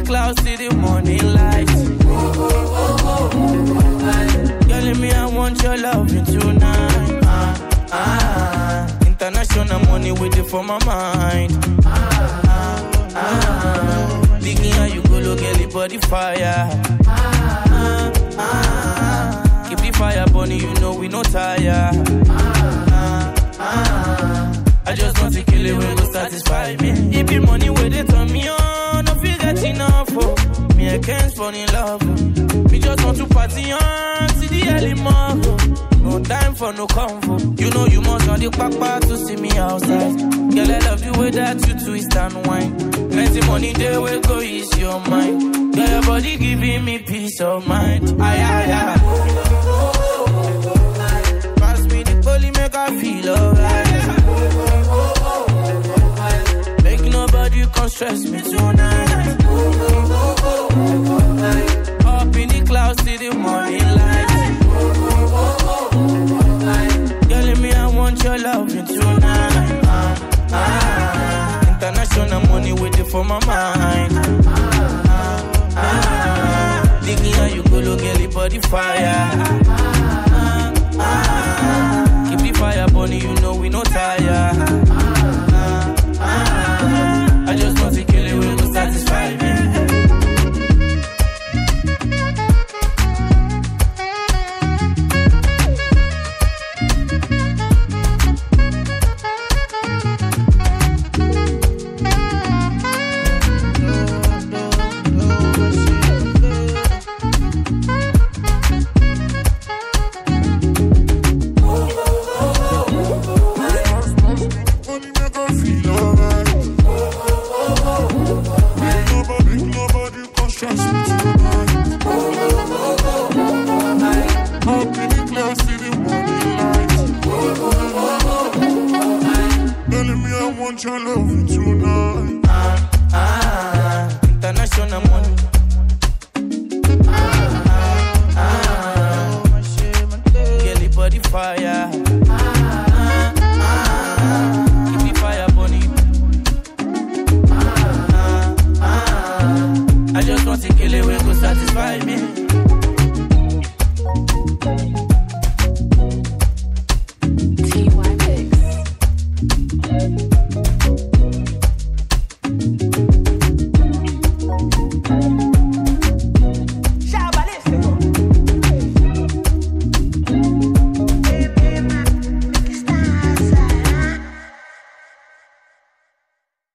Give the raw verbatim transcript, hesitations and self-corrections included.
clouds to the morning light. Girl, me, I want your love tonight. Ah, ah, international money waiting for my mind. Ah, ah, ah. Digging how you go, look at the body fire. Ah, ah, ah. Keep the fire burning, you know we no tire. Ah, ah, ah. I just want to kill it when go satisfy me. It be money where they turn me on, no feel get enough. Oh. Me I can't fall in love. Oh. Me just want to party on, see the early morning. No time for no comfort. You know you must on the papa to see me outside. Girl, I love the way that you twist and whine. Plenty money there will go ease your mind. Girl, your body giving me peace of mind. Aye, aye, aye. Pass me the bully, make I feel alright. Make nobody come stress me tonight.